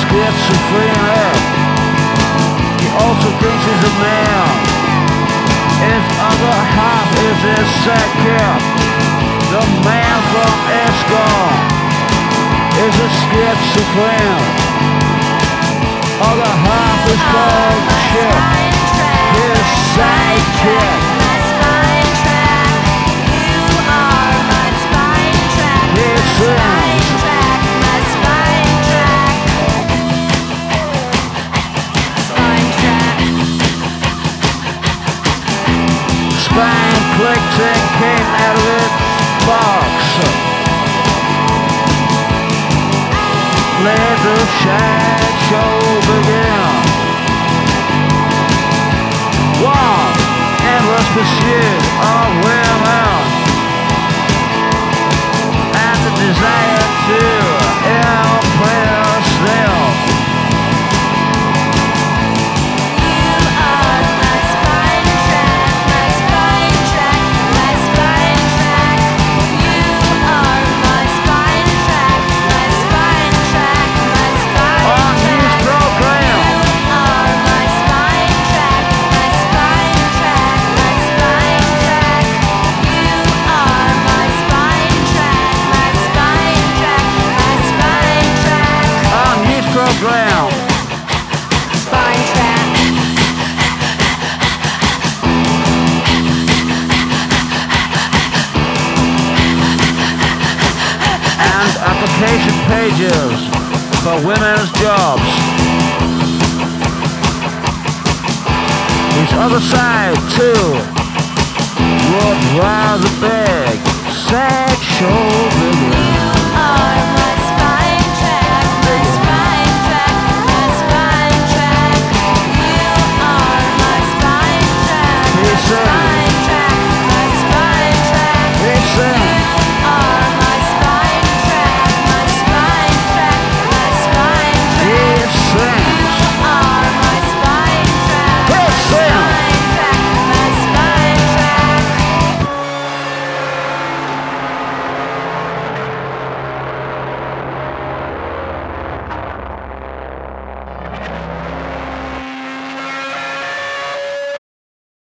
schizophrenia. He also thinks he's a man. His other half is his sidekick. The man from Escom is a schizophrenic. Other half is called Chip, his sidekick. He sings. Spine clicked and came out of its box. Let the sideshow begin. One endless pursuit of women and the desire to impress them. Program. Spine track. And application pages for women's jobs. His other side too would rather beg sexual vigor.